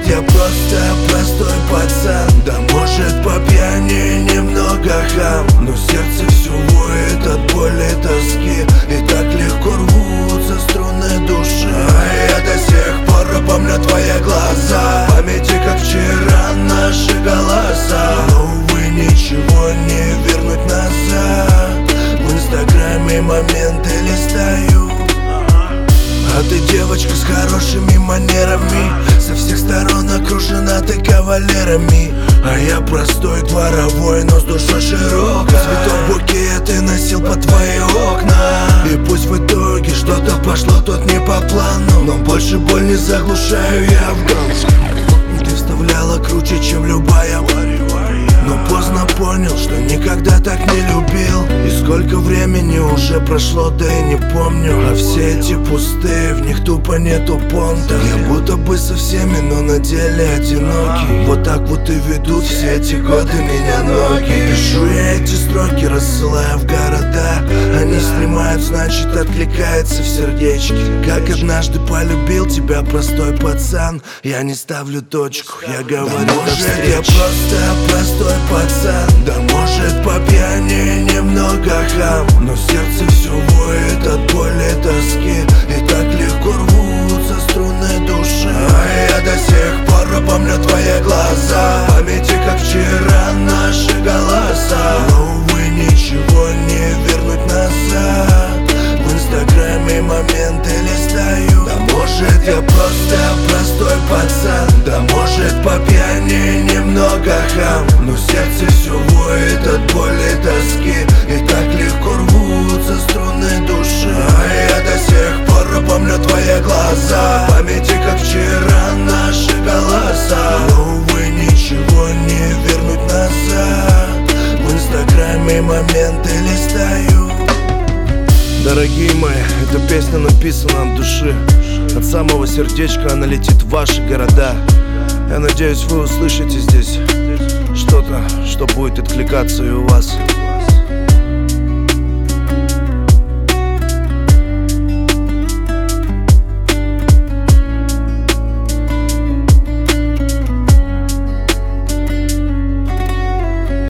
я просто простой пацан, да может по пьяни немного хам, но сердце все воет от боли, тоски, и так легко рвутся струны души. А я до сих пор помню твои глаза, в памяти как вчера наши голоса. Но увы, ничего не вернуть назад, в инстаграме моменты листаю. А ты девочка с хорошими манерами, со всех сторон окружена ты кавалерами. А я простой дворовой, но с душой широкой. Цветов букет и носил под твои окна. И пусть в итоге что-то пошло тут не по плану, но больше боль не заглушаю я афганцу. Ты вставляла круче, чем любая, но поздно понял, что никогда так не любил. И сколько времени уже прошло, да и не помню. А все эти пустые, в них тупо нету понта. Я будто бы со всеми, но на деле одинокий. Вот так вот и ведут все эти годы меня ноги. Пишу я эти строки, рассылая в города. Они снимают, значит откликается в сердечке. Как однажды полюбил тебя простой пацан, я не ставлю точку, я говорю, да может я просто простой пацан, да может по пьяни немного хам, но сердце все воет от боли, тоски, и так легко рвутся струны души. А я до сих пор помню твои глаза, в памяти как вчера наши голоса. Но увы, ничего не вернуть назад, в инстаграме моменты листаю. Да может я просто простой пацан, да может по пьяни немного хам, но сердце все воет от боли, тоски, и так легко рвутся струны души. А я до сих пор помню твои глаза, в памяти как вчера наши голоса. Но увы, ничего не вернуть назад, в инстаграме моменты листаю. Дорогие мои, эта песня написана от души, от самого сердечка она летит в ваши города. Я надеюсь, вы услышите здесь что-то, что будет откликаться и у вас.